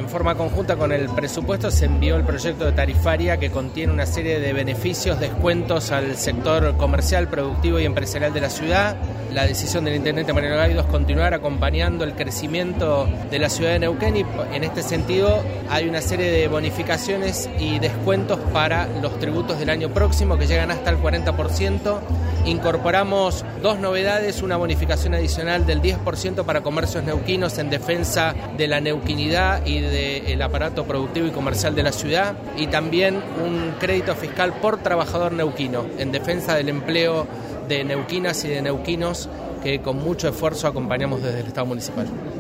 En forma conjunta con el presupuesto se envió el proyecto de tarifaria que contiene una serie de beneficios, descuentos al sector comercial, productivo y empresarial de la ciudad. La decisión del intendente Mariano Gaido es continuar acompañando el crecimiento de la ciudad de Neuquén y en este sentido hay una serie de bonificaciones y descuentos para los tributos del año próximo que llegan hasta el 40%. Incorporamos dos novedades, una bonificación adicional del 10% para comercios neuquinos en defensa de la neuquinidad y del aparato productivo y comercial de la ciudad, y también un crédito fiscal por trabajador neuquino en defensa del empleo de neuquinas y de neuquinos que con mucho esfuerzo acompañamos desde el Estado municipal.